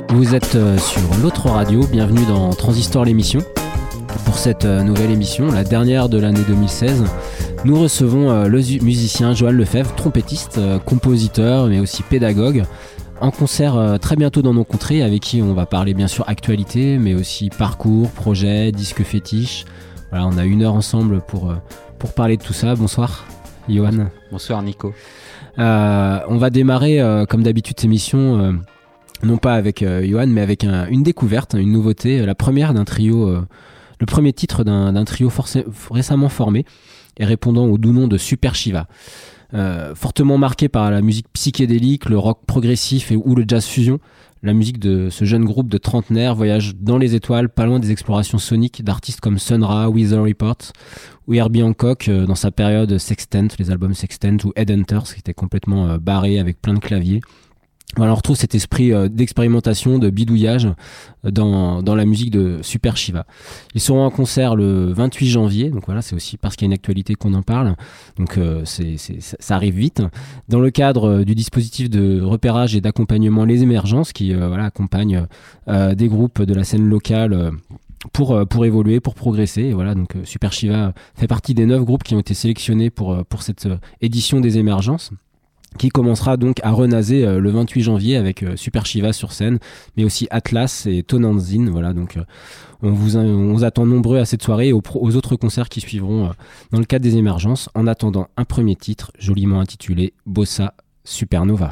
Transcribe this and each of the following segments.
Vous êtes sur l'autre radio, bienvenue dans Transistor l'émission. Pour cette nouvelle émission, la dernière de l'année 2016, nous recevons le musicien Johan Lefebvre, trompettiste, compositeur mais aussi pédagogue, en concert très bientôt dans nos contrées, avec qui on va parler bien sûr actualité mais aussi parcours, projets, disques fétiches. Voilà, on a 1 heure ensemble pour parler de tout ça. Bonsoir Johan. Bonsoir Nico. On va démarrer comme d'habitude cette émission, non pas avec Johan mais avec une découverte, une nouveauté, la première d'un trio, le premier titre d'un trio récemment formé et répondant au doux nom de Super Shiva. Fortement marqué par la musique psychédélique, le rock progressif ou le jazz fusion, la musique de ce jeune groupe de trentenaires voyage dans les étoiles, pas loin des explorations soniques d'artistes comme Sun Ra, Weather Report ou Herbie Hancock dans sa période Sextant, les albums Sextant, ou Headhunters qui était complètement barré avec plein de claviers. Voilà, on retrouve cet esprit d'expérimentation, de bidouillage dans la musique de Super Shiva. Ils seront en concert le 28 janvier, donc voilà, c'est aussi parce qu'il y a une actualité qu'on en parle, donc ça arrive vite. Dans le cadre du dispositif de repérage et d'accompagnement Les Émergences, qui accompagne des groupes de la scène locale pour évoluer, pour progresser. Et voilà, donc Super Shiva fait partie des 9 groupes qui ont été sélectionnés pour cette édition des Émergences, qui commencera donc à renaser le 28 janvier avec Super Shiva sur scène, mais aussi Atlas et Tonantzin. Voilà, donc on vous attend nombreux à cette soirée et aux autres concerts qui suivront dans le cadre des Émergences. En attendant, un premier titre joliment intitulé Bossa Supernova.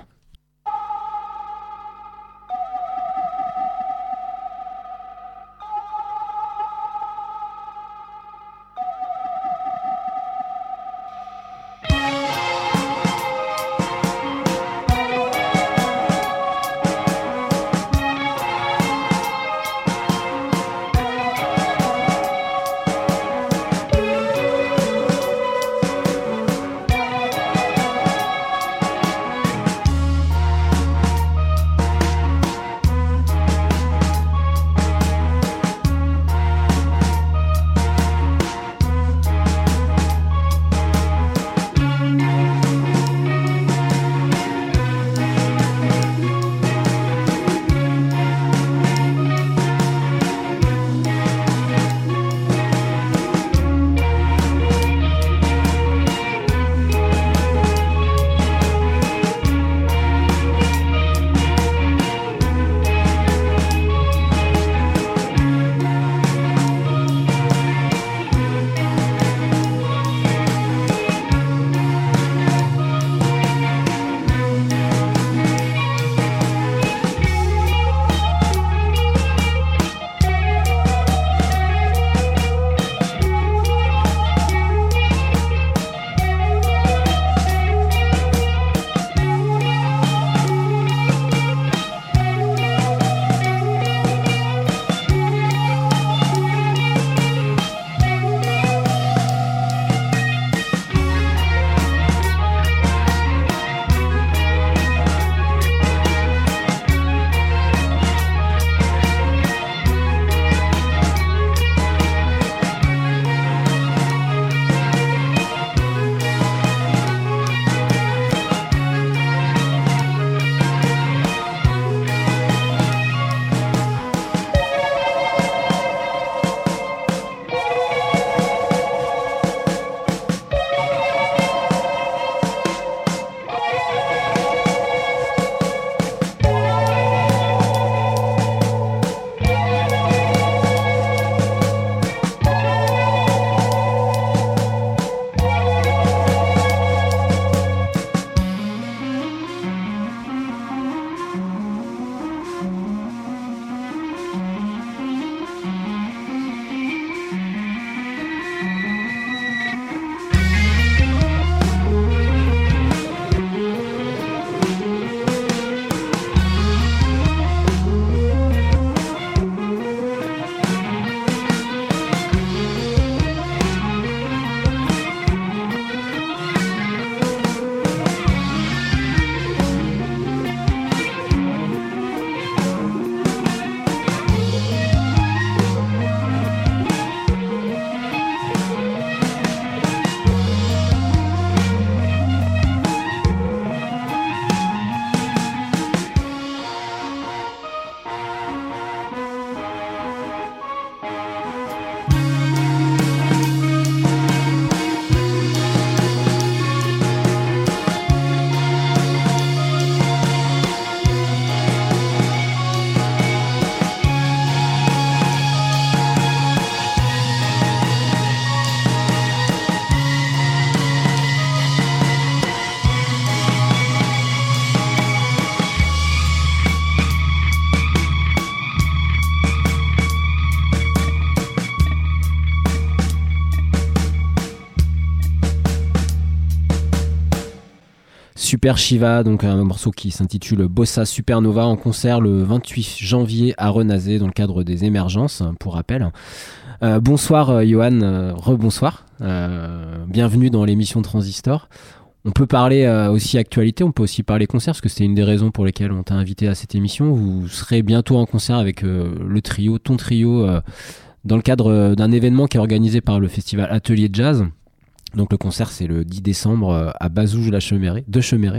Super Shiva, donc un morceau qui s'intitule Bossa Supernova en concert le 28 janvier à Renazé dans le cadre des Émergences, pour rappel. Bonsoir Johan, rebonsoir. Bienvenue dans l'émission Transistor. On peut parler aussi actualité, on peut aussi parler concert, parce que c'était une des raisons pour lesquelles on t'a invité à cette émission. Vous serez bientôt en concert avec le trio, ton trio, dans le cadre d'un événement qui est organisé par le festival Atelier Jazz. Donc le concert c'est le 10 décembre à Bazouges de Cheméré.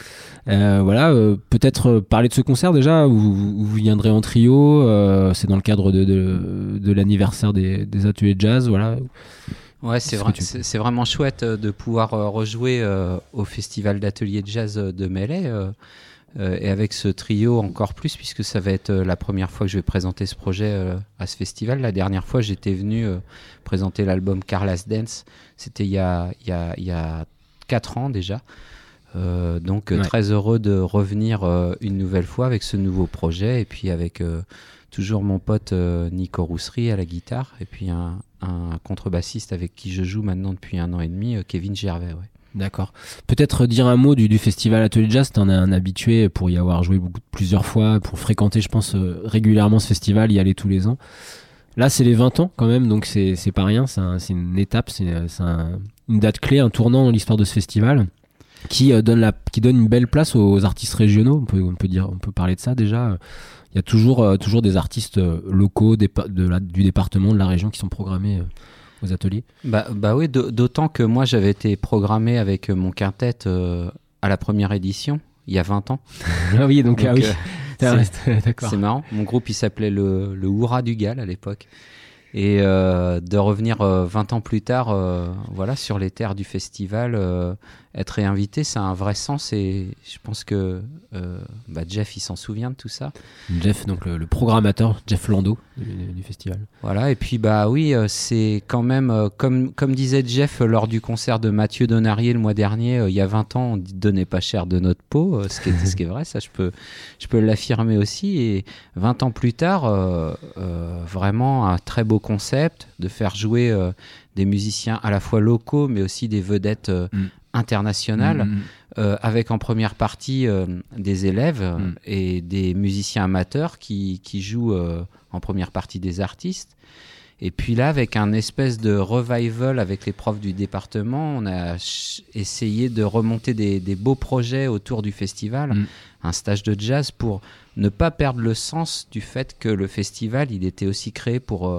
Peut-être parler de ce concert déjà, où vous viendrez en trio, c'est dans le cadre de l'anniversaire des Ateliers Jazz, voilà. Ouais, c'est vraiment chouette de pouvoir rejouer au festival d'atelier de jazz de Melay et avec ce trio encore plus, puisque ça va être la première fois que je vais présenter ce projet à ce festival. La dernière fois, j'étais venu présenter l'album Carla's Dance. C'était il y a 4 ans déjà. Donc très heureux de revenir une nouvelle fois avec ce nouveau projet, et puis avec toujours mon pote Nico Roussery à la guitare, et puis un contrebassiste avec qui je joue maintenant depuis 1 an et demi, Kevin Gervais. Ouais. D'accord. Peut-être dire un mot du festival Atelier Jazz. T'en es un habitué pour y avoir joué plusieurs fois, pour fréquenter, je pense, régulièrement ce festival, y aller tous les ans. Là, c'est les 20 ans quand même, donc c'est pas rien. C'est une étape, c'est une date clé, un tournant dans l'histoire de ce festival qui donne une belle place aux artistes régionaux. On peut parler de ça déjà. Il y a toujours des artistes locaux du département, de la région qui sont programmés aux ateliers. Bah oui, d'autant que moi j'avais été programmé avec mon quintet à la première édition, il y a 20 ans. Ah oui, donc oui. D'accord. C'est marrant. Mon groupe il s'appelait le Hourra du Gall à l'époque. Et de revenir 20 ans plus tard sur les terres du festival, être réinvité, ça a un vrai sens, et je pense que Jeff il s'en souvient de tout ça. Jeff, donc le programmateur, Jeff Landau du festival. Voilà, et puis c'est quand même, comme disait Jeff lors du concert de Mathieu Donarié le mois dernier, il y a 20 ans, on ne donnait pas cher de notre peau, ce qui est vrai, ça je peux l'affirmer aussi, et 20 ans plus tard, vraiment un très beau concept de faire jouer des musiciens à la fois locaux mais aussi des vedettes internationales, avec en première partie des élèves et des musiciens amateurs qui jouent en première partie des artistes. Et puis là, avec un espèce de revival avec les profs du département, on a essayé de remonter des beaux projets autour du festival, un stage de jazz, pour ne pas perdre le sens du fait que le festival, il était aussi créé pour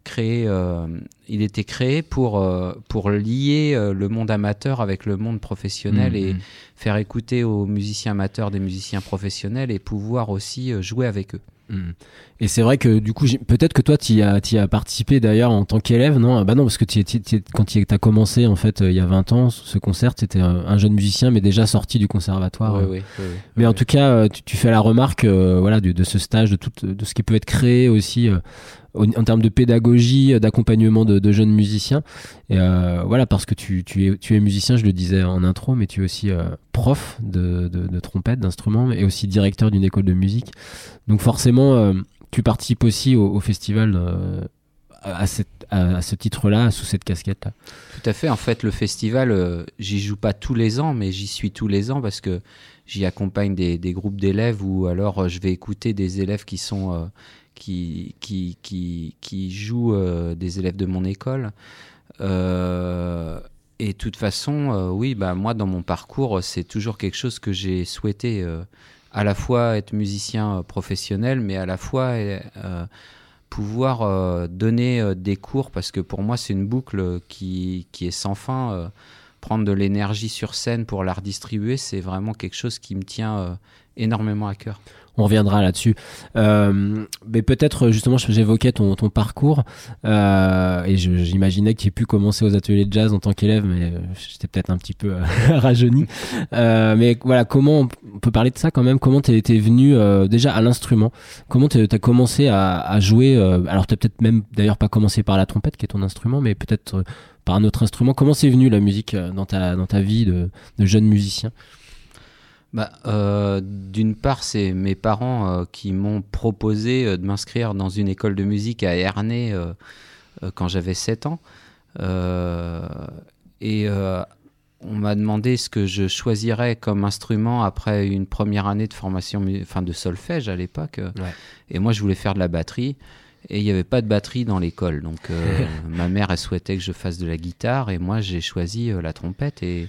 lier le monde amateur avec le monde professionnel, et faire écouter aux musiciens amateurs des musiciens professionnels et pouvoir aussi jouer avec eux. Et c'est vrai que du coup, peut-être que toi t'y as participé d'ailleurs en tant qu'élève, non? Bah non, parce que quand t'as commencé en fait il y a 20 ans, ce concert, t'étais un jeune musicien mais déjà sorti du conservatoire. Oui, mais en tout cas, tu fais la remarque de ce stage, de ce qui peut être créé aussi en termes de pédagogie, d'accompagnement de jeunes musiciens. Et parce que tu es musicien, je le disais en intro, mais tu es aussi prof de trompette, d'instrument, et aussi directeur d'une école de musique. Donc forcément, tu participes aussi au festival à ce titre-là, sous cette casquette-là. Tout à fait. En fait, le festival, j'y joue pas tous les ans, mais j'y suis tous les ans parce que j'y accompagne des groupes d'élèves, ou alors je vais écouter des élèves qui sont qui jouent, des élèves de mon école. Et de toute façon, moi dans mon parcours, c'est toujours quelque chose que j'ai souhaité, à la fois être musicien professionnel, mais à la fois pouvoir donner des cours, parce que pour moi c'est une boucle qui est sans fin. Prendre de l'énergie sur scène pour la redistribuer, c'est vraiment quelque chose qui me tient énormément à cœur. On reviendra là-dessus. Mais peut-être, justement, j'évoquais ton parcours, et j'imaginais que tu aies pu commencer aux ateliers de jazz en tant qu'élève, mais j'étais peut-être un petit peu rajeuni. Mais voilà, comment on peut parler de ça quand même? Comment t'es venu déjà à l'instrument? Comment t'as commencé à jouer? Alors t'as peut-être même d'ailleurs pas commencé par la trompette, qui est ton instrument, mais peut-être par un autre instrument. Comment c'est venu la musique dans ta vie de jeune musicien? D'une part, c'est mes parents qui m'ont proposé de m'inscrire dans une école de musique à Ernée quand j'avais 7 ans. on m'a demandé ce que je choisirais comme instrument après une première année de formation, de solfège à l'époque. Ouais. Et moi, je voulais faire de la batterie. Et il n'y avait pas de batterie dans l'école. Donc, ma mère, elle souhaitait que je fasse de la guitare. Et moi, j'ai choisi la trompette. Et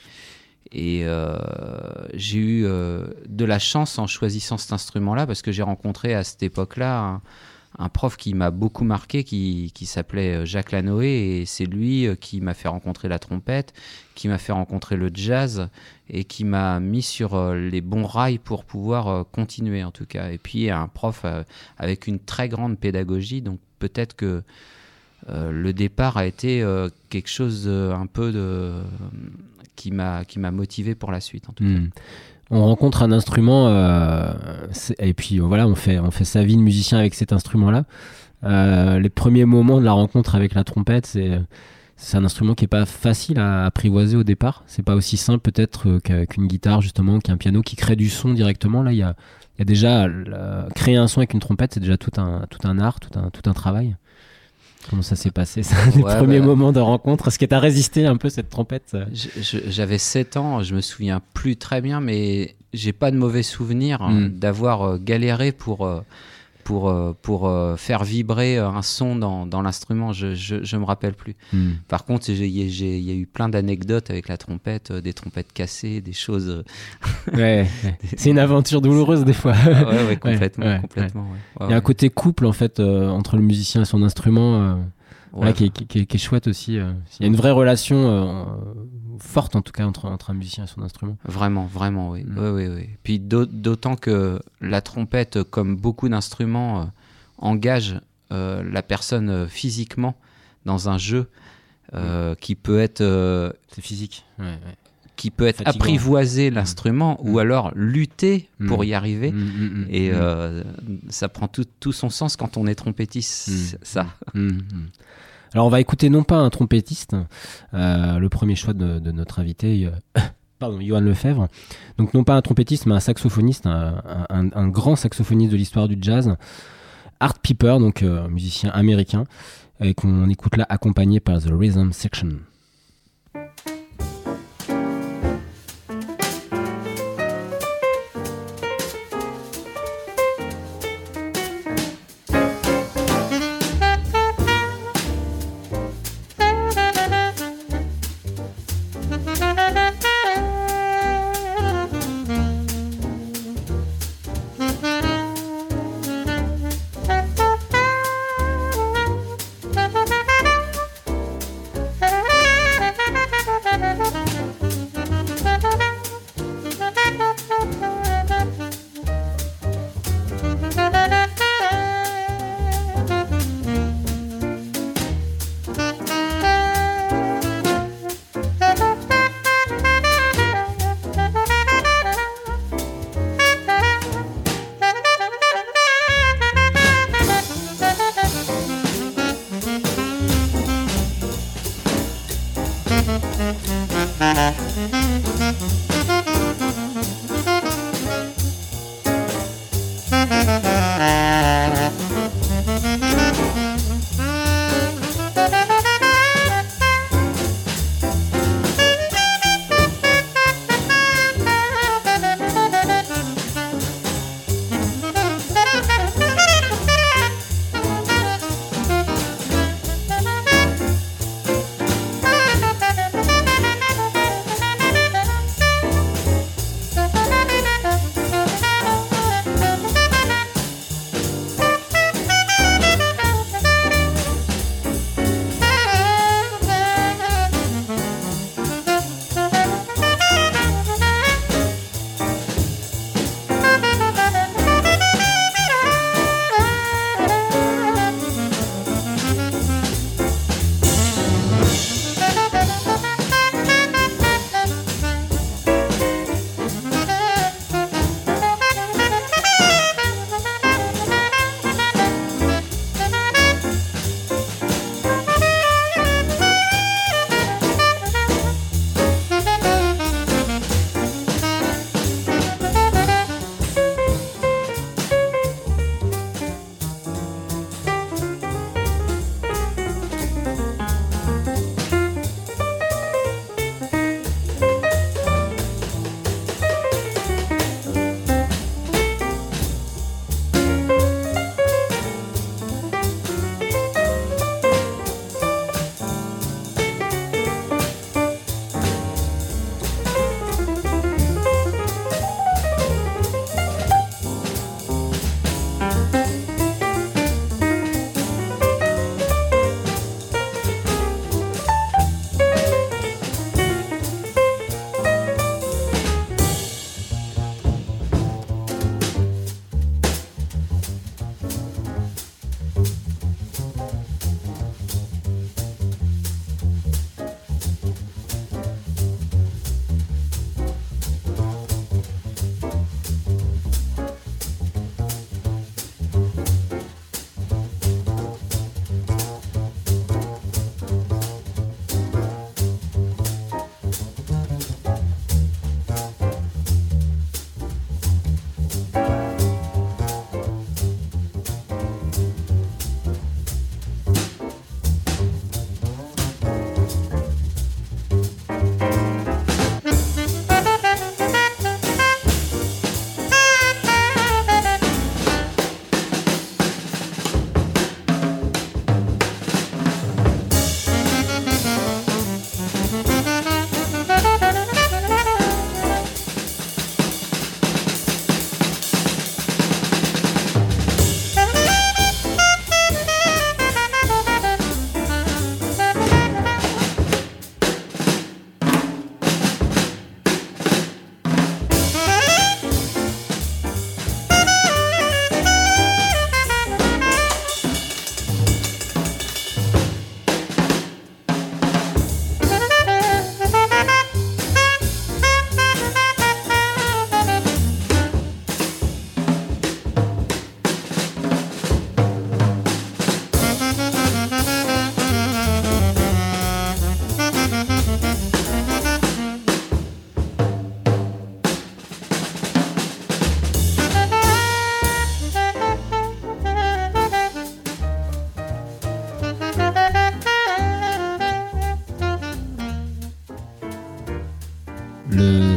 j'ai eu de la chance en choisissant cet instrument-là, parce que j'ai rencontré à cette époque-là un prof qui m'a beaucoup marqué, qui s'appelait Jacques Lanoé, et c'est lui qui m'a fait rencontrer la trompette, qui m'a fait rencontrer le jazz, et qui m'a mis sur les bons rails pour pouvoir continuer, en tout cas. Et puis un prof avec une très grande pédagogie, donc peut-être que le départ a été quelque chose un peu qui m'a motivé pour la suite, en tout cas. On rencontre un instrument et puis voilà, on fait sa vie de musicien avec cet instrument-là. Les premiers moments de la rencontre avec la trompette, c'est un instrument qui est pas facile à apprivoiser au départ. C'est pas aussi simple peut-être qu'une guitare, justement, qu'un piano qui crée du son directement. Là, il y a déjà créer un son avec une trompette, c'est déjà tout un art, tout un travail. Comment ça s'est passé, ça, les premiers moments de rencontre? Est-ce que tu as résisté un peu cette trompette? J'avais 7 ans, je me souviens plus très bien, mais j'ai pas de mauvais souvenirs d'avoir galéré pour faire vibrer un son dans l'instrument. Je me rappelle plus. Par contre, il y a eu plein d'anecdotes avec la trompette, des trompettes cassées, des choses. Ouais. C'est une aventure douloureuse des fois. Ouais, complètement. Ouais. Il y a un côté couple en fait entre le musicien et son instrument. Qui est chouette aussi. Il y a une vraie relation forte en tout cas entre un musicien et son instrument. Vraiment, oui. Oui. Puis d'autant que la trompette, comme beaucoup d'instruments, engage la personne physiquement dans un jeu qui peut être... c'est physique. Qui peut être fatigant. Apprivoiser l'instrument ou alors lutter pour y arriver. Et ça prend tout son sens quand on est trompettiste, ça. Alors on va écouter non pas un trompettiste, le premier choix de notre invité, Yoann Lefebvre. Donc non pas un trompettiste, mais un saxophoniste, un grand saxophoniste de l'histoire du jazz, Art Piper, donc musicien américain, et qu'on écoute là accompagné par The Rhythm Section.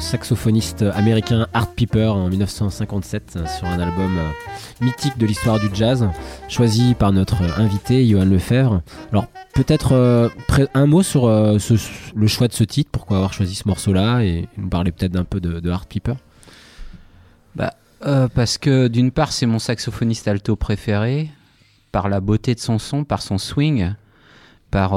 saxophoniste américain Art Piper en 1957 sur un album mythique de l'histoire du jazz, choisi par notre invité Johan Lefebvre. Alors peut-être un mot sur le choix de ce titre, pourquoi avoir choisi ce morceau-là, et nous parler peut-être d'un peu de Art Piper. Parce que d'une part c'est mon saxophoniste alto préféré, par la beauté de son son, par son swing, par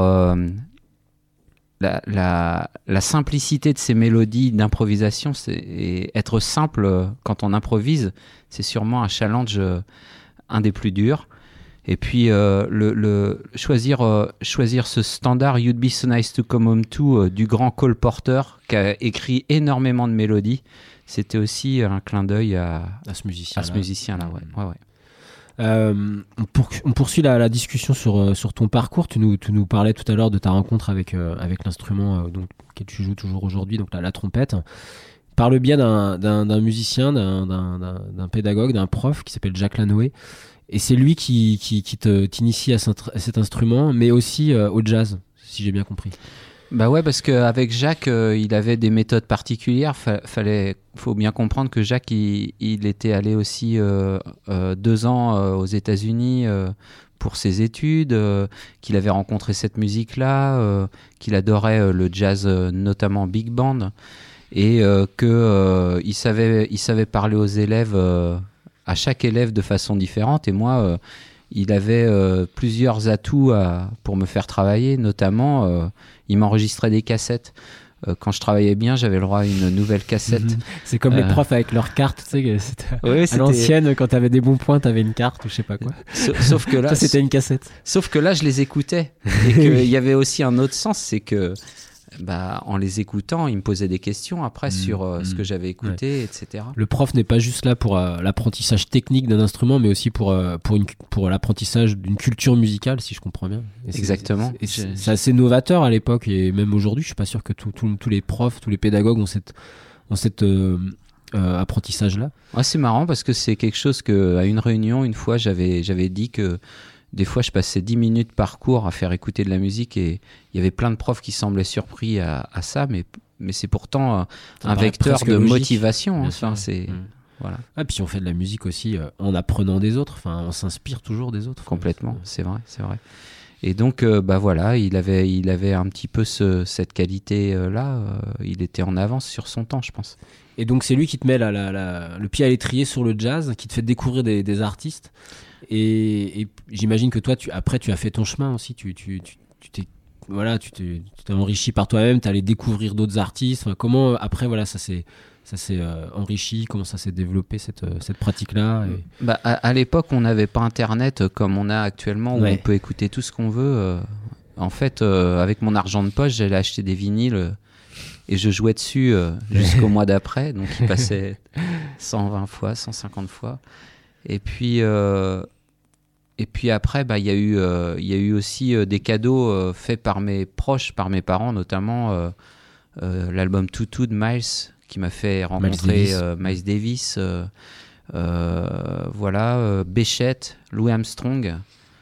la simplicité de ses mélodies d'improvisation. Et être simple quand on improvise, c'est sûrement un challenge, un des plus durs. Et puis choisir ce standard You'd Be So Nice To Come Home To du grand Cole Porter, qui a écrit énormément de mélodies, c'était aussi un clin d'œil à ce musicien-là. On poursuit la discussion sur ton parcours. Tu nous parlais tout à l'heure de ta rencontre avec l'instrument que tu joues toujours aujourd'hui, donc la trompette, par le biais d'un musicien, d'un pédagogue, d'un prof qui s'appelle Jacques Lanoé. Et c'est lui qui t'initie à cet instrument, mais aussi au jazz, si j'ai bien compris. Bah ouais, parce qu'avec Jacques, il avait des méthodes particulières. Faut bien comprendre que Jacques, il était allé aussi 2 ans aux États-Unis pour ses études, qu'il avait rencontré cette musique-là, qu'il adorait le jazz, notamment big band, et qu'il savait parler aux élèves, à chaque élève de façon différente. Et moi, il avait plusieurs atouts pour me faire travailler, notamment il m'enregistrait des cassettes. Quand je travaillais bien, j'avais le droit à une nouvelle cassette. C'est comme les profs avec leurs cartes, tu sais, c'était à l'ancienne, quand t'avais des bons points, t'avais une carte ou je sais pas quoi. Sauf que là, ça, c'était une cassette. Sauf que là, je les écoutais. Et qu'il y avait aussi un autre sens, c'est que en les écoutant, il me posait des questions après sur ce que j'avais écouté, etc. Le prof n'est pas juste là pour l'apprentissage technique d'un instrument, mais aussi pour l'apprentissage d'une culture musicale, si je comprends bien. Exactement. C'est assez novateur à l'époque, et même aujourd'hui, je suis pas sûr que tous les profs, tous les pédagogues ont cet apprentissage-là. Ouais, c'est marrant parce que c'est quelque chose qu'à une réunion, une fois, j'avais dit que des fois, je passais 10 minutes par cours à faire écouter de la musique, et il y avait plein de profs qui semblaient surpris à ça, mais c'est pourtant un vecteur de motivation. Enfin, voilà. Ah, puis on fait de la musique aussi en apprenant des autres, enfin, on s'inspire toujours des autres. Complètement, c'est vrai. Et donc, voilà, il avait un petit peu cette qualité-là, il était en avance sur son temps, je pense. Et donc, c'est lui qui te met le pied à l'étrier sur le jazz, qui te fait découvrir des artistes. Et j'imagine que toi, tu as fait ton chemin aussi. Tu t'es enrichi par toi-même. Tu allé découvrir d'autres artistes. Enfin, comment après, voilà, ça s'est enrichi. Comment ça s'est développé cette pratique-là à l'époque, on n'avait pas Internet comme on a actuellement, où on peut écouter tout ce qu'on veut. En fait, avec mon argent de poche, j'allais acheter des vinyles. Et je jouais dessus jusqu'au mois d'après. Donc, il passait 120 fois, 150 fois. Et puis après, il y a eu aussi des cadeaux faits par mes proches, par mes parents, notamment l'album Tutu de Miles, qui m'a fait rencontrer Miles Davis, Béchette, Louis Armstrong,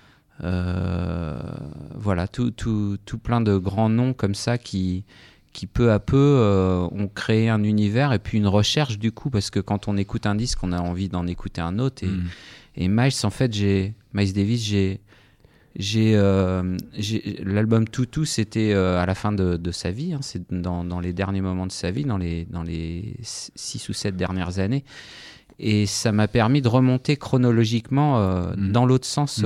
voilà, tout plein de grands noms comme ça qui peu à peu ont créé un univers et puis une recherche du coup, parce que quand on écoute un disque, on a envie d'en écouter un autre. Et Miles, en fait, Miles Davis, l'album Tutu, c'était à la fin de sa vie, hein, c'est dans les derniers moments de sa vie, dans les 6 ou 7 dernières années. Et ça m'a permis de remonter chronologiquement dans l'autre sens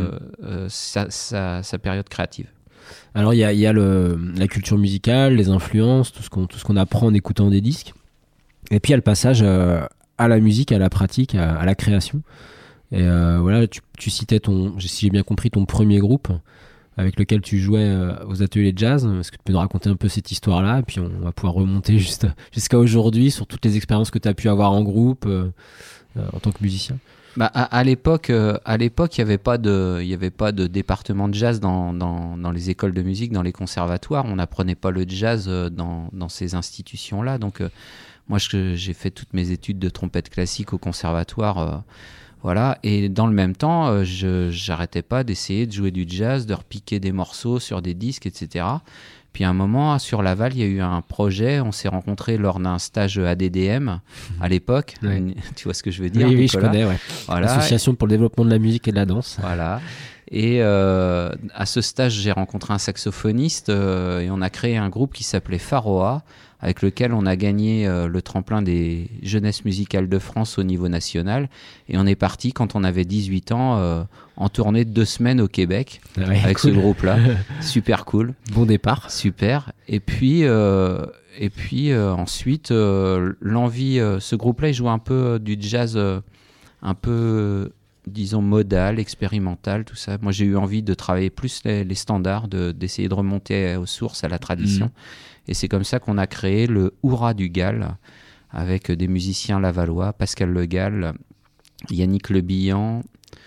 sa période créative. Alors il y a la culture musicale, les influences, tout ce qu'on apprend en écoutant des disques. Et puis il y a le passage à la musique, à la pratique, à la création. Et voilà, tu citais si j'ai bien compris, ton premier groupe avec lequel tu jouais aux ateliers de jazz. Est-ce que tu peux nous raconter un peu cette histoire-là? Et puis on va pouvoir remonter jusqu'à aujourd'hui sur toutes les expériences que tu as pu avoir en groupe en tant que musicien. À l'époque, il n'y avait pas de département de jazz dans les écoles de musique, dans les conservatoires. On n'apprenait pas le jazz dans ces institutions-là. Donc, moi, j'ai fait toutes mes études de trompette classique au conservatoire. Voilà. Et dans le même temps, je n'arrêtais pas d'essayer de jouer du jazz, de repiquer des morceaux sur des disques, etc. Puis à un moment, sur Laval, il y a eu un projet. On s'est rencontrés lors d'un stage ADDM à l'époque. Ouais. Tu vois ce que je veux dire, Oui, Nicolas? je connais, ouais. Voilà. Association pour le développement de la musique et de la danse. Voilà. Et à ce stage, j'ai rencontré un saxophoniste et on a créé un groupe qui s'appelait Pharoah, avec lequel on a gagné le tremplin des jeunesses musicales de France au niveau national. Et on est parti, quand on avait 18 ans, en tournée de 2 semaines au Québec, avec cool. ce groupe-là. Super cool. Bon départ. Super. Et puis ensuite, l'envie... ce groupe-là, il jouait un peu du jazz, un peu... disons modal, expérimental, tout ça. Moi, j'ai eu envie de travailler plus les standards, d'essayer de remonter aux sources, à la tradition. Et c'est comme ça qu'on a créé le Hourra du Gall, avec des musiciens lavallois, Pascal Le Gall, Yannick Le Billan,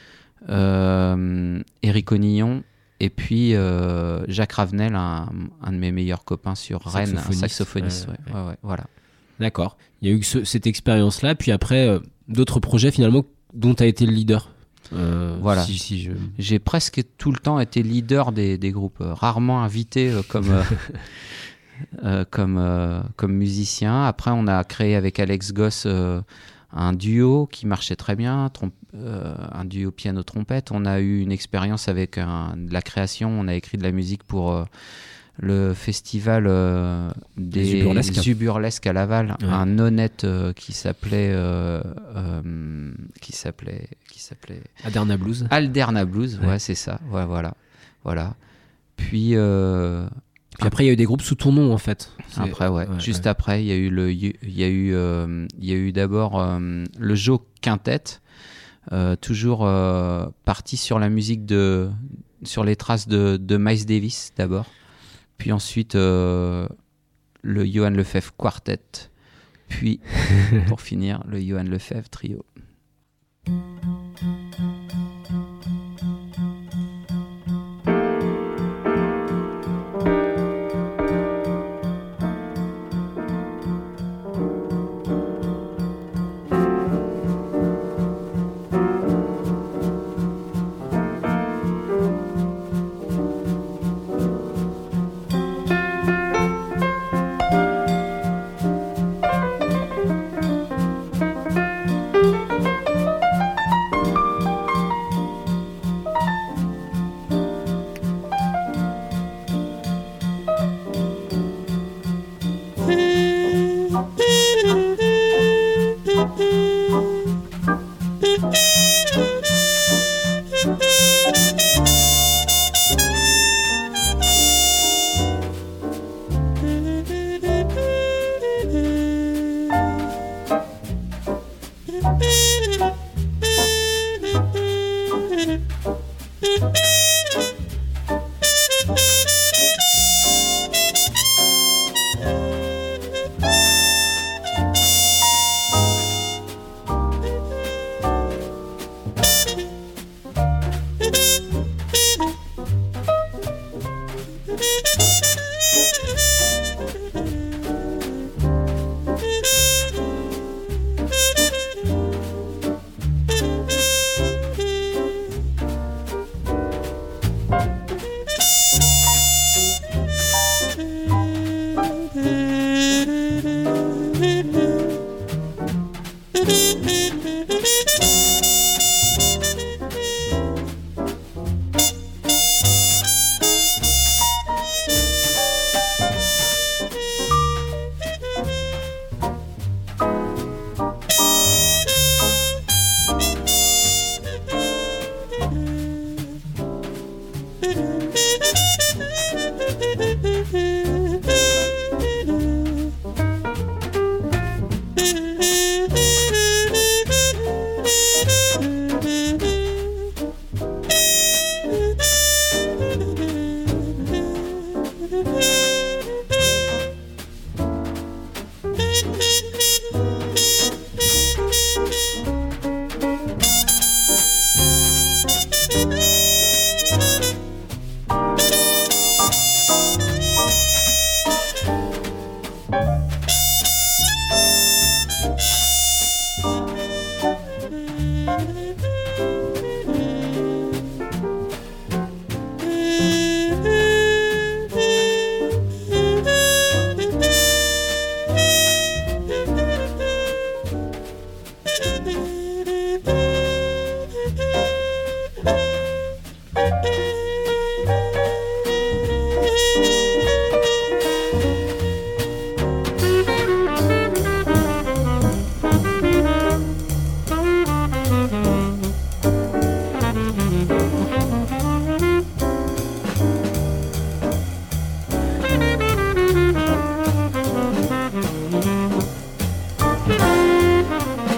Éric Onillon, et puis Jacques Ravenel, un de mes meilleurs copains sur Rennes, un saxophoniste. Ouais, voilà. D'accord. Il y a eu cette expérience-là, puis après, d'autres projets finalement dont tu as été le leader. Voilà. J'ai presque tout le temps été leader des groupes, rarement invité comme musicien. Après, on a créé avec Alex Goss un duo qui marchait très bien, un duo piano-trompette. On a eu une expérience avec de la création. On a écrit de la musique pour le festival des Zuburlesques à Laval, ouais. Un honnête qui s'appelait Alderna Blues. Alderna Blues, ouais, c'est ça. Ouais, voilà. Puis après il y a eu des groupes sous ton nom en fait. Après juste après il y a eu d'abord le Joe Quintet, toujours parti sur la musique sur les traces de Miles Davis d'abord. Puis ensuite, le Johan Lefebvre Quartet. Puis, pour finir, le Johan Lefebvre Trio.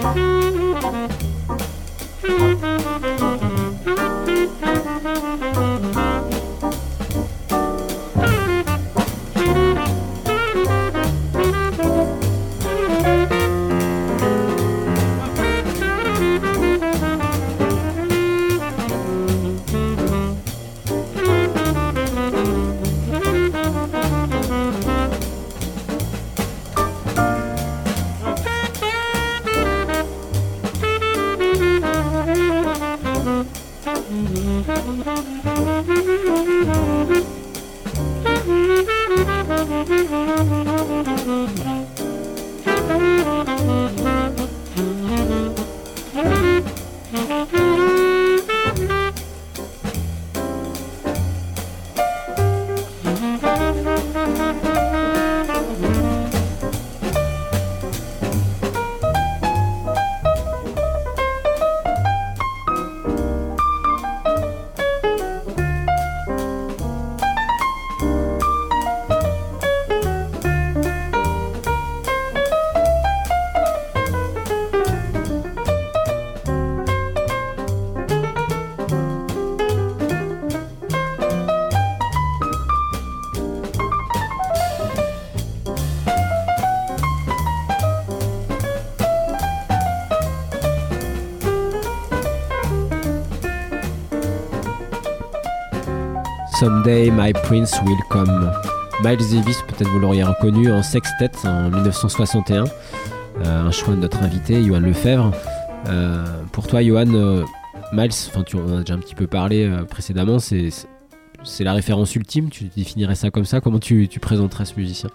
Someday My Prince Will Come. Miles Davis, peut-être vous l'auriez reconnu en sextet en 1961, un choix de notre invité, Yoann Lefebvre. Pour toi, Yoann, Miles, tu en as déjà un petit peu parlé précédemment, c'est la référence ultime, tu définirais ça comme ça? Comment tu présenterais ce musicien?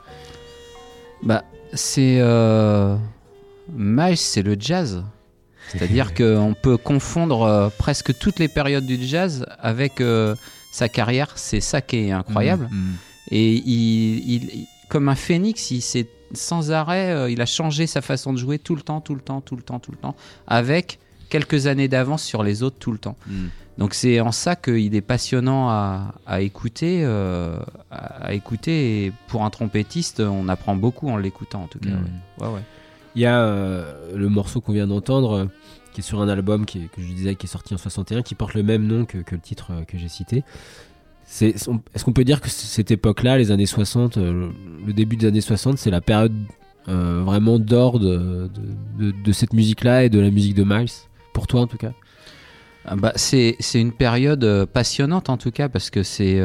C'est Miles, c'est le jazz. C'est-à-dire qu'on peut confondre presque toutes les périodes du jazz avec sa carrière. C'est ça qui est incroyable. Et il, comme un phénix, il s'est sans arrêt, il a changé sa façon de jouer tout le temps, avec quelques années d'avance sur les autres tout le temps. Donc c'est en ça qu'il est passionnant à écouter. Et pour un trompettiste, on apprend beaucoup en l'écoutant en tout cas. Ouais. Il y a le morceau qu'on vient d'entendre, qui est sur un album que je disais qui est sorti en 61, qui porte le même nom que le titre que j'ai cité. Est-ce qu'on peut dire que cette époque-là, les années 60, le début des années 60, c'est la période vraiment d'or de cette musique-là et de la musique de Miles, pour toi en tout cas? C'est une période passionnante en tout cas, parce que c'est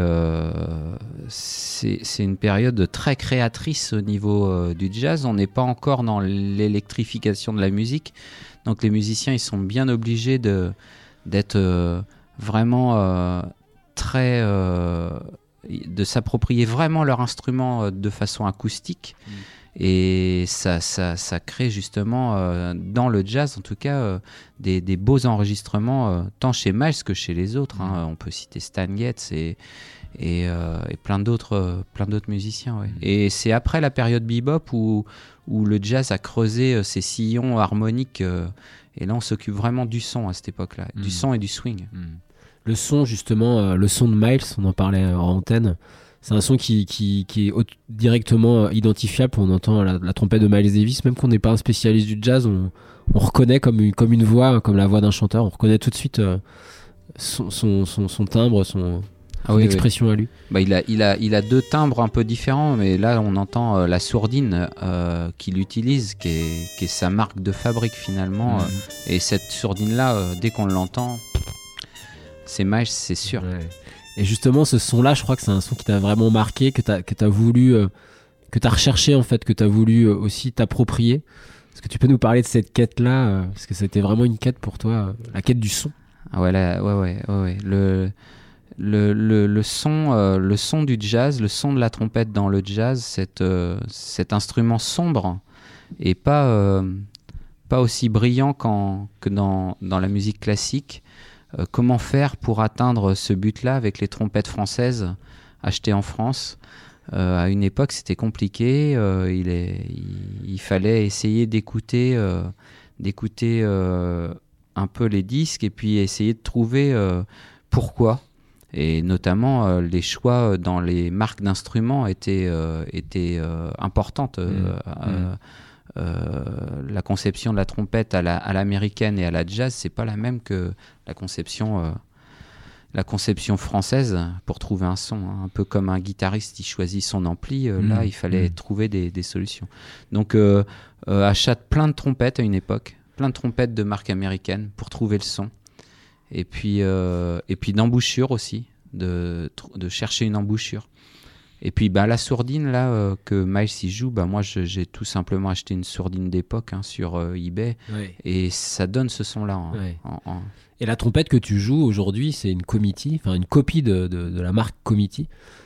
une période très créatrice au niveau du jazz. On n'est pas encore dans l'électrification de la musique, donc les musiciens ils sont bien obligés d'être vraiment de s'approprier vraiment leur instrument de façon acoustique. Et ça crée justement dans le jazz en tout cas des beaux enregistrements tant chez Miles que chez les autres. On peut citer Stan Getz et plein d'autres musiciens. Ouais. Et c'est après la période bebop où le jazz a creusé ses sillons harmoniques et là on s'occupe vraiment du son à cette époque-là, du son et du swing. Le son justement, le son de Miles, on en parlait en antenne. C'est un son qui est directement identifiable. On entend la trompette de Miles Davis, même qu'on n'est pas un spécialiste du jazz, on reconnaît comme une voix, comme la voix d'un chanteur. On reconnaît tout de suite son timbre, son expression à lui. Il a deux timbres un peu différents, mais là on entend la sourdine qu'il utilise, qui est sa marque de fabrique finalement. Et cette sourdine-là, dès qu'on l'entend, c'est Miles, c'est sûr. Ouais. Et justement, ce son-là, je crois que c'est un son qui t'a vraiment marqué, que t'as voulu, que t'as recherché en fait, que t'as voulu aussi t'approprier. Est-ce que tu peux nous parler de cette quête-là, parce que c'était vraiment une quête pour toi, la quête du son. Ouais. Le son du jazz, le son de la trompette dans le jazz, cet instrument sombre et pas aussi brillant que dans la musique classique. Comment faire pour atteindre ce but-là avec les trompettes françaises achetées en France? À une époque, c'était compliqué. Il fallait essayer d'écouter un peu les disques et puis essayer de trouver pourquoi. Et notamment, les choix dans les marques d'instruments étaient importantes. la conception de la trompette à l'américaine et à la jazz, c'est pas la même que la conception française pour trouver un son. Hein. Un peu comme un guitariste, il choisit son ampli. Là, il fallait trouver des solutions. Donc, achète plein de trompettes à une époque, plein de trompettes de marque américaine pour trouver le son. Et puis d'embouchure aussi, de chercher une embouchure. Et puis la sourdine là que Miles y joue, moi j'ai tout simplement acheté une sourdine d'époque sur eBay et ça donne ce son là. Et la trompette que tu joues aujourd'hui, c'est une Comity, enfin une copie de la marque Comity.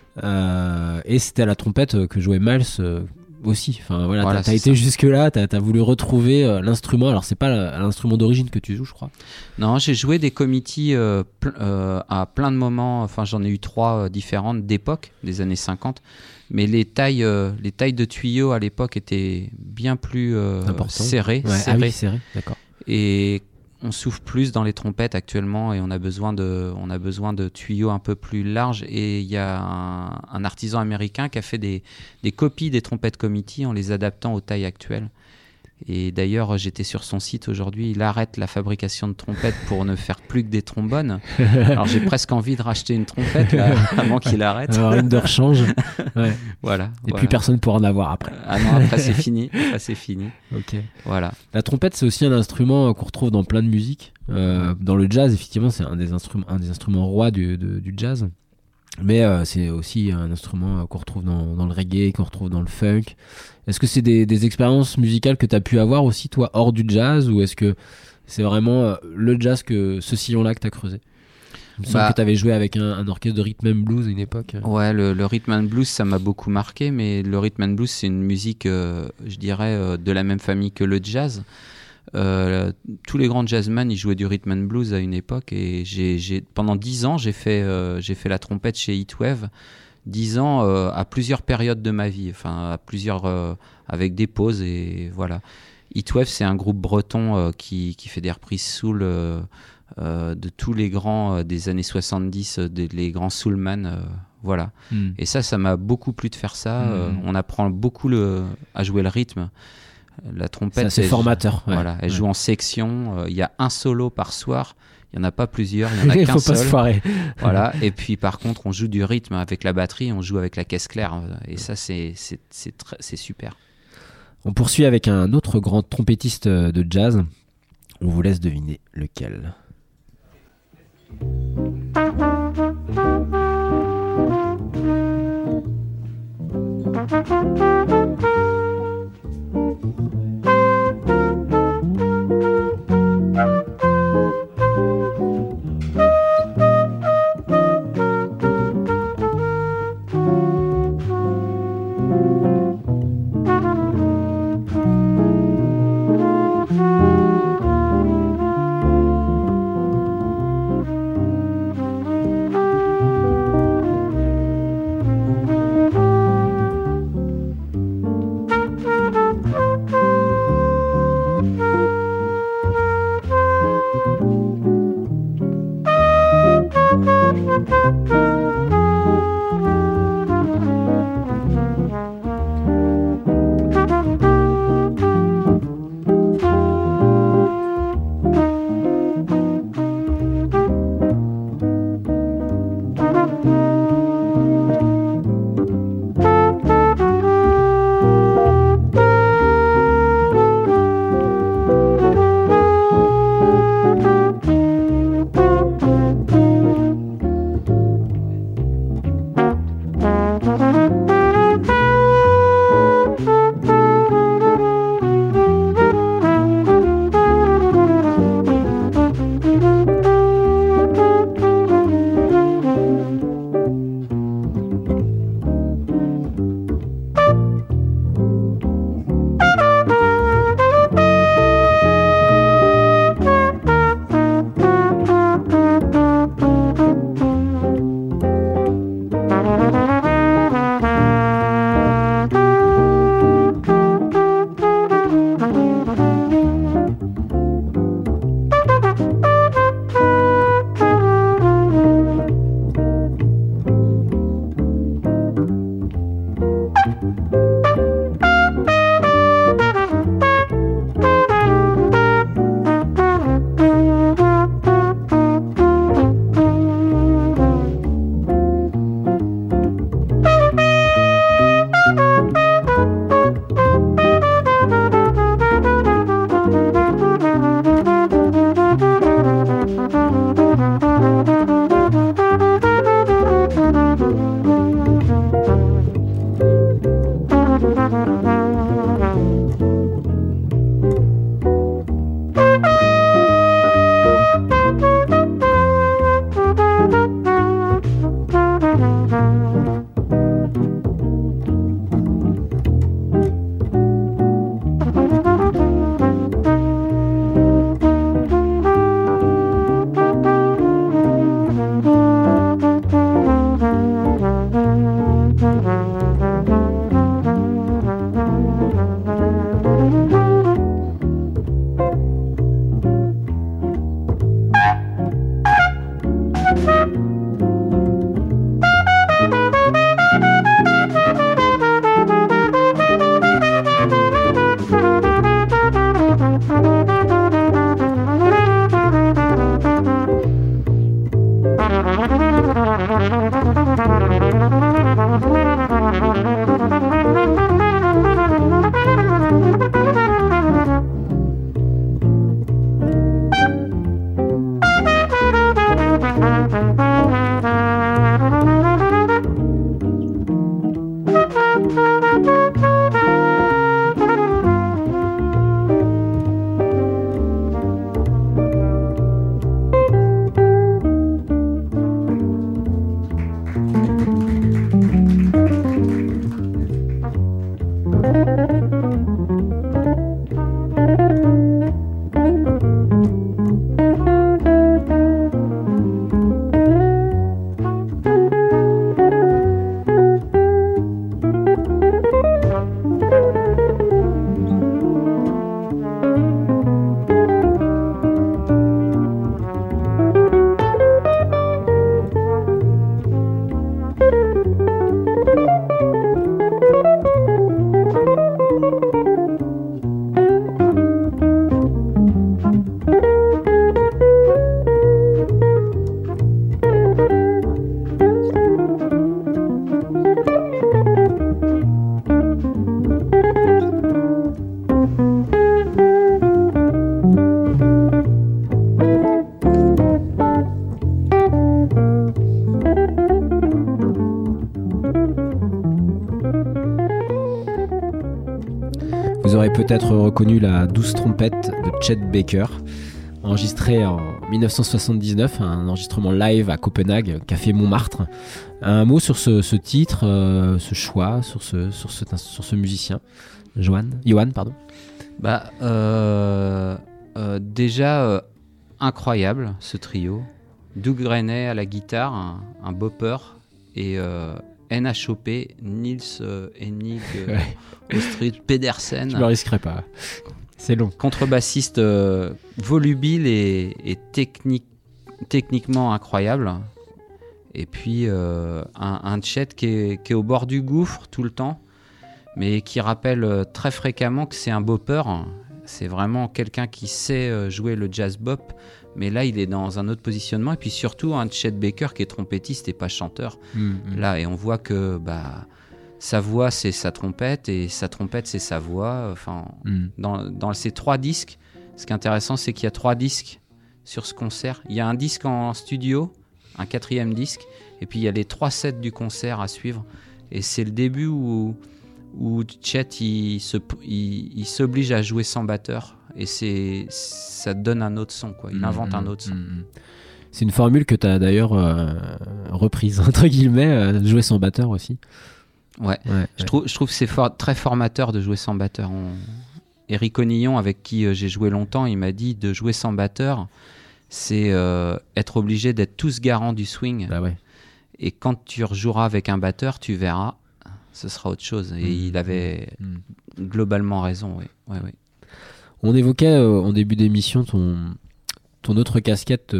Et c'était la trompette que jouait Miles aussi. Enfin voilà, t'as été jusque là, t'as voulu retrouver l'instrument. Alors c'est pas l'instrument d'origine que tu joues, je crois. Non, j'ai joué des Comity à plein de moments. Enfin, j'en ai eu 3 différentes d'époque, des années 50. Mais les tailles de tuyaux à l'époque étaient bien plus serrées. Ah oui, serrées, d'accord. Et on souffle plus dans les trompettes actuellement et on a besoin de tuyaux un peu plus larges. Et il y a un artisan américain qui a fait des copies des trompettes Comity en les adaptant aux tailles actuelles. Et d'ailleurs, j'étais sur son site aujourd'hui, il arrête la fabrication de trompettes pour ne faire plus que des trombones. Alors j'ai presque envie de racheter une trompette là, avant qu'il arrête. Alors une de rechange. Ouais. Voilà. Plus personne pourra en avoir après. Ah non, après c'est fini. Ok. Voilà. La trompette, c'est aussi un instrument qu'on retrouve dans plein de musiques. Dans le jazz, effectivement, c'est un des instruments rois du jazz. Mais c'est aussi un instrument qu'on retrouve dans le reggae, qu'on retrouve dans le funk. Est-ce que c'est des expériences musicales que tu as pu avoir aussi, toi, hors du jazz, ou est-ce que c'est vraiment le jazz, ce sillon-là que tu as creusé? Il me semble que tu avais joué avec un orchestre de rhythm and blues à une époque. Ouais, le rhythm and blues, ça m'a beaucoup marqué, mais le rhythm and blues, c'est une musique, je dirais, de la même famille que le jazz. Tous les grands jazzmen ils jouaient du rhythm and blues à une époque et pendant 10 ans j'ai fait la trompette chez Heatwave 10 ans à plusieurs périodes de ma vie, enfin à plusieurs avec des pauses et voilà. Heatwave c'est un groupe breton qui fait des reprises soul de tous les grands des années 70, les grands soulman voilà. Et ça m'a beaucoup plu de faire ça. On apprend beaucoup à jouer le rythme. La trompette, c'est formateur. Voilà, elle joue en section. Il y a un solo par soir. Il n'y en a pas plusieurs. Il n'y en a qu'un seul. Il ne faut pas se foirer. Voilà. Et puis par contre, on joue du rythme avec la batterie. On joue avec la caisse claire. Et ça, c'est super. On poursuit avec un autre grand trompettiste de jazz. On vous laisse deviner lequel. peut-être reconnu la douce trompette de Chet Baker, enregistrée en 1979, un enregistrement live à Copenhague, Café Montmartre. Un mot sur ce titre, ce choix, sur ce musicien, Johan, pardon. Déjà, incroyable ce trio. Doug Grenay à la guitare, un bopper, et NHOP, Nils Henning Ostrid Pedersen. Je me risquerai pas, c'est long. Contrebassiste volubile et techniquement incroyable. Et puis un Chet qui est au bord du gouffre tout le temps, mais qui rappelle très fréquemment que c'est un bopper. C'est vraiment quelqu'un qui sait jouer le jazz bop, mais là il est dans un autre positionnement. Et puis surtout un Chet Baker qui est trompettiste et pas chanteur. Là, et on voit que sa voix c'est sa trompette et sa trompette c'est sa voix. Enfin, dans ces 3 disques, ce qui est intéressant, c'est qu'il y a 3 disques sur ce concert. Il y a un disque en studio, un 4e disque, et puis il y a les 3 sets du concert à suivre. Et c'est le début où Chet il s'oblige à jouer sans batteur, et ça donne un autre son, quoi. Il invente un autre son. C'est une formule que tu as d'ailleurs reprise, entre guillemets, jouer sans batteur aussi. Ouais. Je trouve que c'est très formateur de jouer sans batteur. Eric Onillon, avec qui j'ai joué longtemps, il m'a dit de jouer sans batteur, c'est être obligé d'être tous garants du swing. Bah ouais. Et quand tu rejoueras avec un batteur, tu verras, ce sera autre chose. Et il avait globalement raison, oui. Ouais. On évoquait en début d'émission ton autre casquette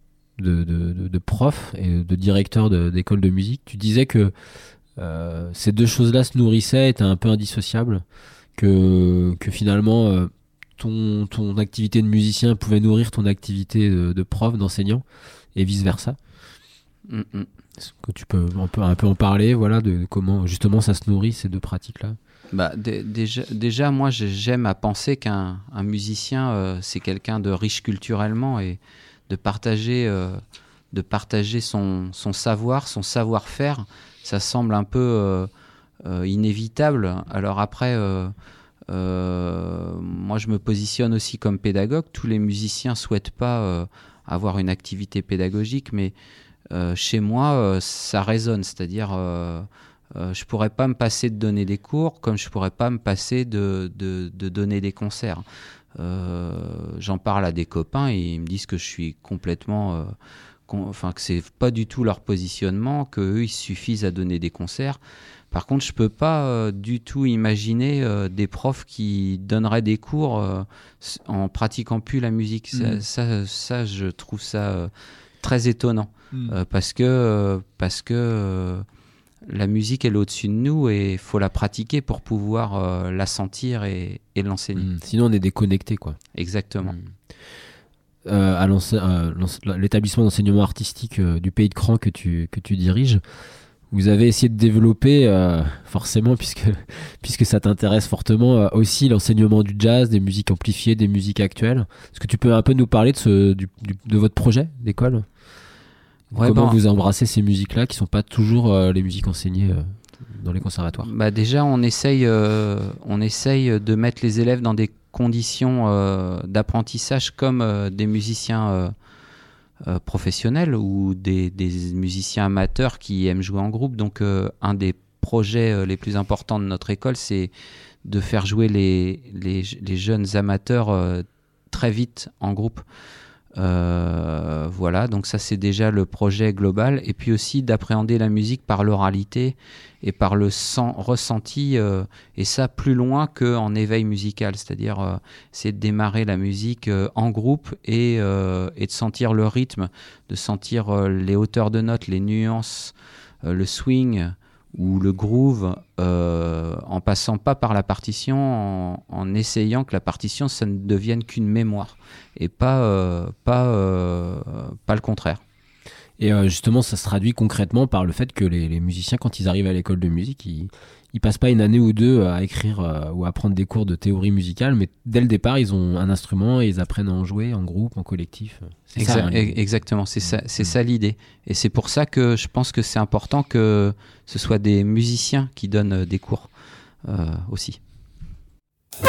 de prof et de directeur d'école de musique. Tu disais que ces deux choses-là se nourrissaient, étaient un peu indissociables, que finalement ton activité de musicien pouvait nourrir ton activité de prof, d'enseignant, et vice-versa. Est-ce que tu peux un peu en parler, voilà, de comment justement ça se nourrit, ces deux pratiques-là? Déjà, moi, j'aime à penser qu'un musicien, c'est quelqu'un de riche culturellement, et de partager son savoir, son savoir-faire, ça semble un peu inévitable. Alors après, moi, je me positionne aussi comme pédagogue. Tous les musiciens souhaitent pas avoir une activité pédagogique, mais chez moi, ça résonne. C'est-à-dire, je pourrais pas me passer de donner des cours, comme je pourrais pas me passer de donner des concerts. J'en parle à des copains et ils me disent que je suis complètement... que c'est pas du tout leur positionnement, qu'eux, ils suffisent à donner des concerts. Par contre, je peux pas du tout imaginer des profs qui donneraient des cours en pratiquant plus la musique. Ça, je trouve ça très étonnant. Parce que la musique, elle est au-dessus de nous et il faut la pratiquer pour pouvoir la sentir et l'enseigner. Sinon, on est déconnecté, quoi. Exactement. À l'établissement d'enseignement artistique du Pays de Cran que tu diriges, vous avez essayé de développer, forcément, puisque ça t'intéresse fortement, aussi l'enseignement du jazz, des musiques amplifiées, des musiques actuelles. Est-ce que tu peux un peu nous parler de votre projet d'école ? Comment vous embrassez ces musiques-là qui ne sont pas toujours les musiques enseignées dans les conservatoires ? Déjà, on essaye de mettre les élèves dans des conditions d'apprentissage comme des musiciens professionnels ou des musiciens amateurs qui aiment jouer en groupe. Donc, un des projets les plus importants de notre école, c'est de faire jouer les jeunes amateurs très vite en groupe. Voilà, donc ça c'est déjà le projet global, et puis aussi d'appréhender la musique par l'oralité et par le ressenti, et ça plus loin qu'en éveil musical, c'est-à-dire c'est de démarrer la musique en groupe et de sentir le rythme, de sentir les hauteurs de notes, les nuances, le swing ou le groove, en passant pas par la partition, en essayant que la partition ça ne devienne qu'une mémoire et pas le contraire. Et justement, ça se traduit concrètement par le fait que les musiciens, quand ils arrivent à l'école de musique, ils passent pas une année ou deux à écrire ou à prendre des cours de théorie musicale, mais dès le départ, ils ont un instrument et ils apprennent à en jouer en groupe, en collectif. C'est ça, hein, exactement, c'est ça l'idée. Et c'est pour ça que je pense que c'est important que ce soit des musiciens qui donnent des cours aussi.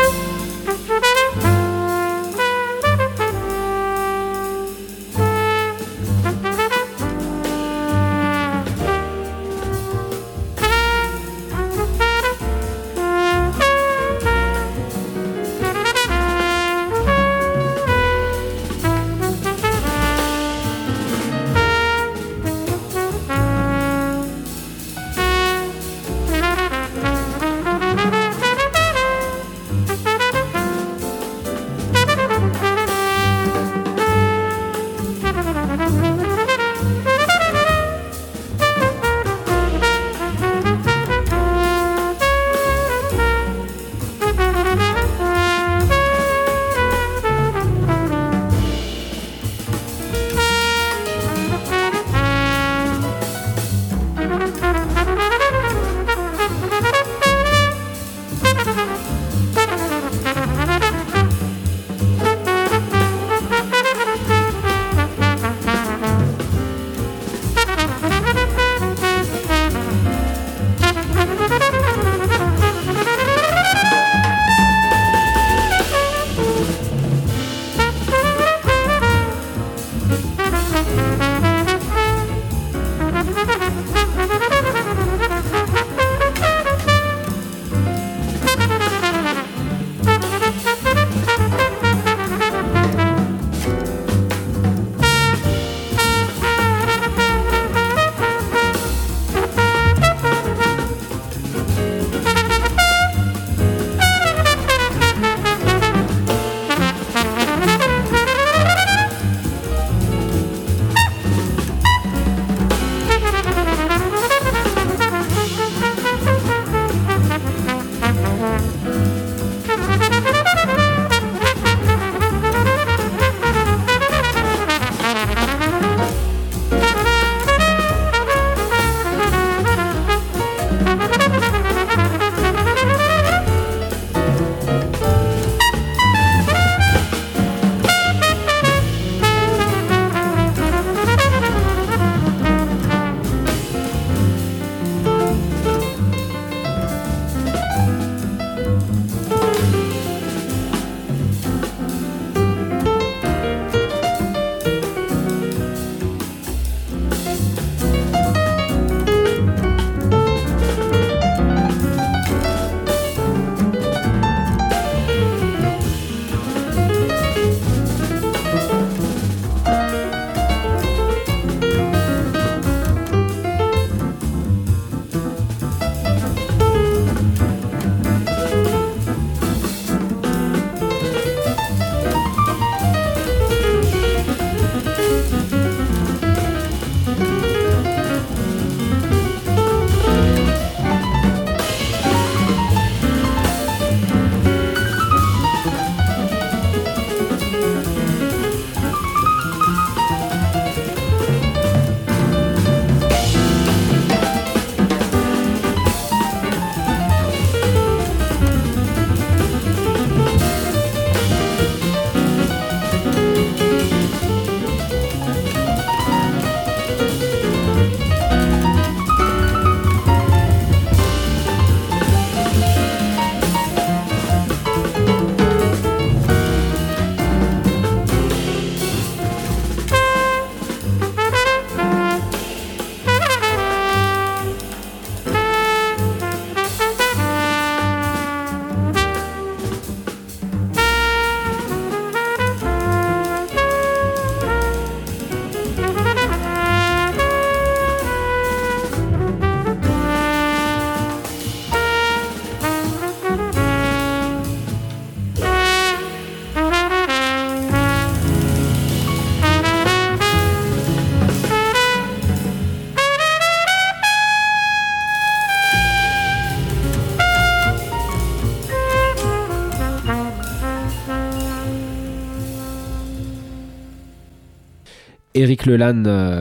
Eric Leland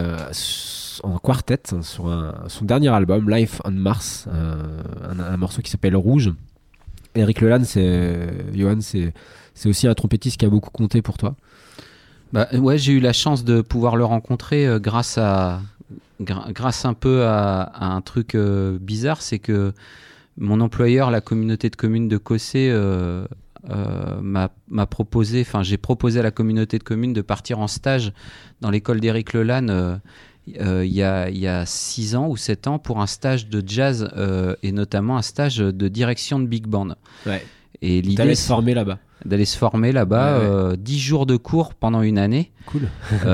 en quartet sur son dernier album Life on Mars, un morceau qui s'appelle Rouge. Eric Leland, Johan, c'est aussi un trompettiste qui a beaucoup compté pour toi. Bah, ouais, j'ai eu la chance de pouvoir le rencontrer grâce un peu à un truc bizarre, c'est que mon employeur, la communauté de communes de Cossé, m'a proposé, enfin j'ai proposé à la communauté de communes de partir en stage dans l'école d'Éric Lelanne il y a 6 ans ou 7 ans pour un stage de jazz et notamment un stage de direction de big band. Ouais. Et l'idée, d'aller se former là-bas. 10 jours de cours pendant une année. Cool.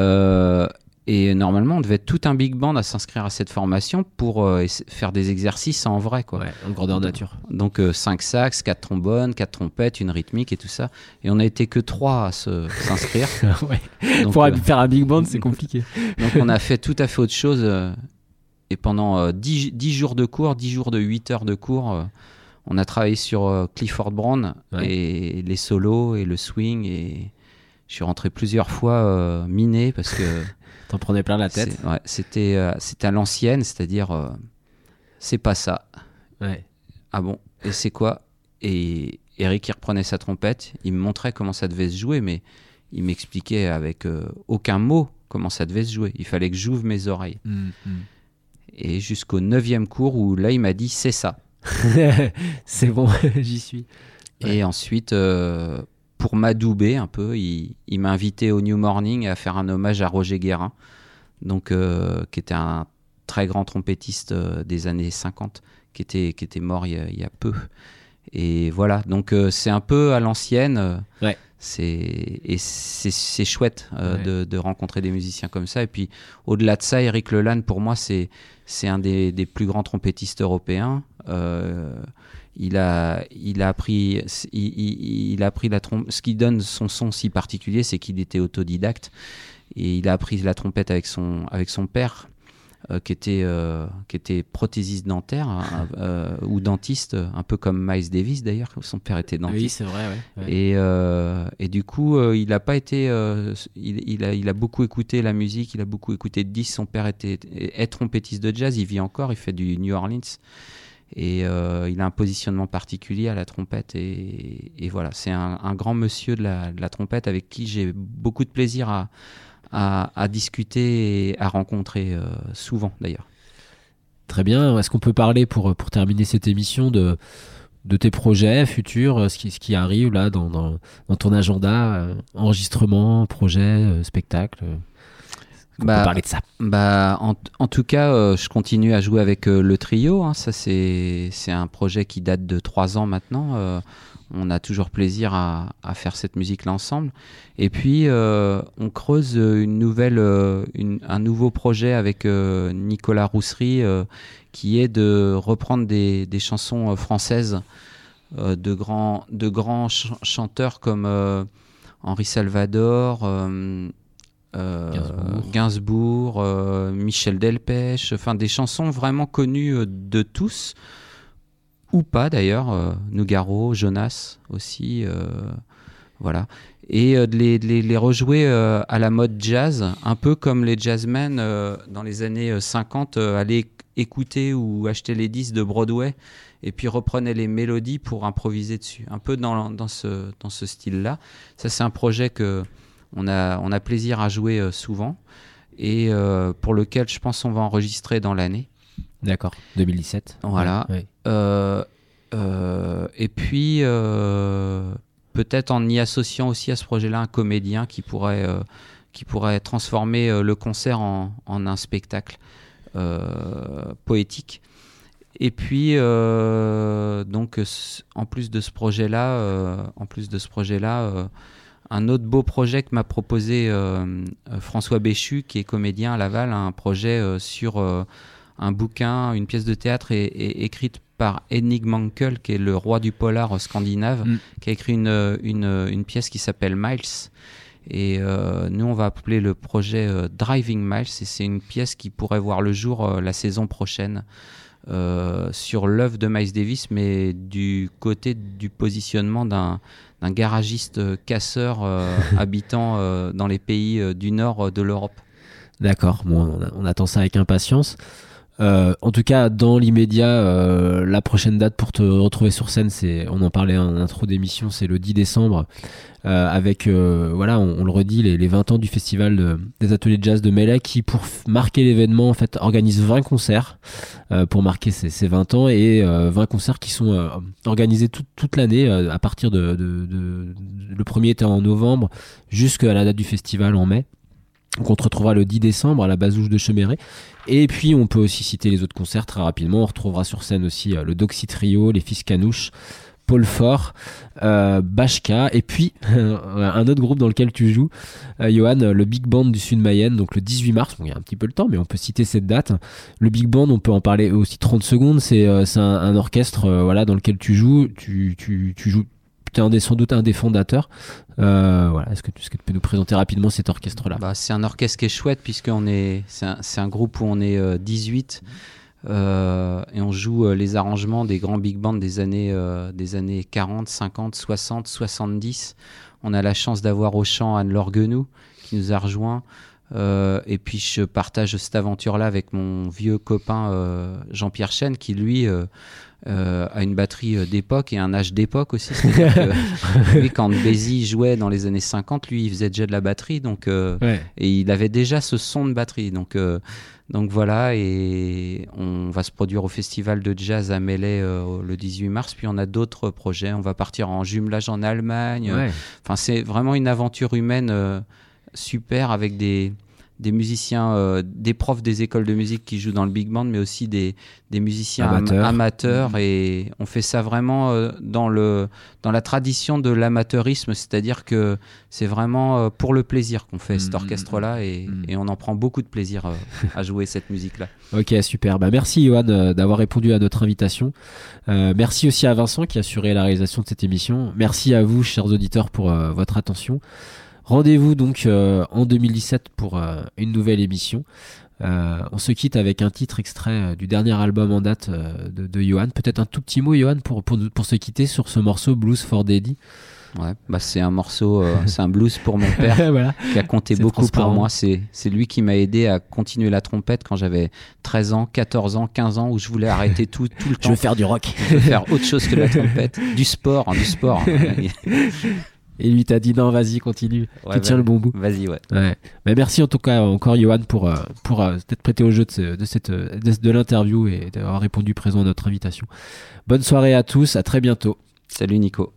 Et normalement, on devait être tout un big band à s'inscrire à cette formation pour faire des exercices en vrai, quoi. Ouais, en grandeur nature. Donc 5 sax, 4 trombones, 4 trompettes, une rythmique et tout ça. Et on n'a été que 3 à s'inscrire. Ouais. Donc, pour faire un big band, c'est compliqué. Donc on a fait tout à fait autre chose. Et pendant 10 jours de cours, 10 jours de 8 heures de cours, on a travaillé sur Clifford Brown et les solos et le swing. Et je suis rentré plusieurs fois miné parce que... T'en prenais plein la tête. C'était à l'ancienne, c'est-à-dire c'est pas ça. Ouais. Ah bon, et c'est quoi? Et Eric, il reprenait sa trompette, il me montrait comment ça devait se jouer, mais il m'expliquait avec aucun mot comment ça devait se jouer. Il fallait que j'ouvre mes oreilles. Et jusqu'au 9e cours où là, il m'a dit c'est ça. C'est bon, j'y suis. Ouais. Et ensuite... pour m'adouber un peu, il m'a invité au New Morning à faire un hommage à Roger Guérin, donc, qui était un très grand trompettiste des années 50, qui était mort il y a peu. Et voilà, donc c'est un peu à l'ancienne. Ouais. C'est chouette de rencontrer des musiciens comme ça. Et puis, au-delà de ça, Éric Lelanne, pour moi, c'est un des plus grands trompettistes européens. Il a appris la trompette. Ce qui donne son son si particulier, c'est qu'il était autodidacte et il a appris la trompette avec son père, qui était prothésiste dentaire ou dentiste, un peu comme Miles Davis d'ailleurs. Son père était dentiste. Oui, c'est vrai. Ouais. Et du coup, il a pas été. Il a beaucoup écouté la musique, il a beaucoup écouté de disques. Son père est trompettiste de jazz. Il vit encore. Il fait du New Orleans. Et il a un positionnement particulier à la trompette et voilà, c'est un grand monsieur de la trompette avec qui j'ai beaucoup de plaisir à discuter et à rencontrer souvent d'ailleurs. Très bien, est-ce qu'on peut parler pour terminer cette émission de tes projets futurs, ce qui arrive là dans ton agenda, enregistrement, projet, spectacle On peut parler de ça. En tout cas, je continue à jouer avec le trio. Hein. Ça, c'est un projet qui date de 3 ans maintenant. On a toujours plaisir à faire cette musique-là ensemble. Et puis, on creuse un nouveau projet avec Nicolas Rousserie, qui est de reprendre des chansons françaises de grands chanteurs comme Henri Salvador, Gainsbourg, Michel Delpech, enfin des chansons vraiment connues de tous, ou pas d'ailleurs, Nougaro, Jonas aussi, voilà. Et de les rejouer à la mode jazz, un peu comme les jazzmen dans les années 50 allaient écouter ou acheter les disques de Broadway et puis reprenaient les mélodies pour improviser dessus, un peu dans ce style-là. Ça, c'est un projet que on a plaisir à jouer souvent et pour lequel je pense on va enregistrer dans l'année. D'accord, 2017. Voilà. Ouais. Et puis peut-être en y associant aussi à ce projet-là un comédien qui pourrait transformer le concert en un spectacle poétique. Et puis donc en plus de ce projet-là, un autre beau projet que m'a proposé François Béchu, qui est comédien à Laval, un projet sur un bouquin, une pièce de théâtre écrite par Henning Mankell, qui est le roi du polar scandinave, qui a écrit une pièce qui s'appelle Miles. Et nous, on va appeler le projet Driving Miles, et c'est une pièce qui pourrait voir le jour la saison prochaine sur l'œuvre de Miles Davis, mais du côté du positionnement d'un garagiste casseur habitant dans les pays du nord de l'Europe. D'accord, bon, on attend ça avec impatience. En tout cas, dans l'immédiat, la prochaine date pour te retrouver sur scène, on en parlait en intro d'émission, c'est le 10 décembre, avec, voilà, on le redit, les 20 ans du festival des ateliers de jazz de Melay, qui, pour marquer l'événement, en fait, organise 20 concerts pour marquer ces 20 ans, et 20 concerts qui sont organisés toute l'année, à partir le premier était en novembre, jusqu'à la date du festival en mai. Donc on te retrouvera le 10 décembre à la Bazouge de Cheméré. Et puis on peut aussi citer les autres concerts très rapidement. On retrouvera sur scène aussi le Doxy Trio, les Fils Canouche, Paul Fort, Bashka, et puis un autre groupe dans lequel tu joues, Johan, le Big Band du Sud Mayenne, donc le 18 mars. Bon, il y a un petit peu le temps, mais on peut citer cette date. Le Big Band, on peut en parler aussi 30 secondes. C'est un orchestre voilà, dans lequel tu joues. Tu joues. Tu es sans doute un des fondateurs. Voilà. Est-ce que tu peux nous présenter rapidement cet orchestre-là? C'est un orchestre qui est chouette, c'est un groupe où on est 18 et on joue les arrangements des grands big bands des années 40, 50, 60, 70. On a la chance d'avoir au chant Anne-Laure Guenou qui nous a rejoints. Et puis je partage cette aventure-là avec mon vieux copain Jean-Pierre Chêne qui lui a une batterie d'époque et un âge d'époque aussi. C'est-à-dire que lui, quand Bézi jouait dans les années 50, lui il faisait déjà de la batterie, donc, et il avait déjà ce son de batterie. Donc voilà, et on va se produire au festival de jazz à Melay le 18 mars, puis on a d'autres projets. On va partir en jumelage en Allemagne. Enfin, c'est vraiment une aventure humaine super, avec des musiciens, des profs des écoles de musique qui jouent dans le big band, mais aussi des musiciens amateurs. Et on fait ça vraiment dans la tradition de l'amateurisme, c'est-à-dire que c'est vraiment pour le plaisir qu'on fait cet orchestre-là, et on en prend beaucoup de plaisir à jouer cette musique-là. Ok, super. Merci Johan d'avoir répondu à notre invitation. Merci aussi à Vincent qui a assuré la réalisation de cette émission. Merci à vous, chers auditeurs, pour votre attention. Rendez-vous donc en 2017 pour une nouvelle émission. On se quitte avec un titre extrait du dernier album en date de Johan. Peut-être un tout petit mot, Johan, pour se quitter sur ce morceau Blues for Daddy. Ouais, c'est un morceau, c'est un blues pour mon père voilà. Qui a compté beaucoup pour moi. C'est lui qui m'a aidé à continuer la trompette quand j'avais 13 ans, 14 ans, 15 ans, où je voulais arrêter tout le temps. Je veux faire du rock. Je veux faire autre chose que de la trompette. Du sport. Et lui t'a dit non, vas-y, continue, tu tiens le bon bout. Vas-y, ouais. Mais merci en tout cas encore Johan pour t'être prêté au jeu de l'interview et d'avoir répondu présent à notre invitation. Bonne soirée à tous, à très bientôt. Salut Nico.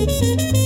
Thank you.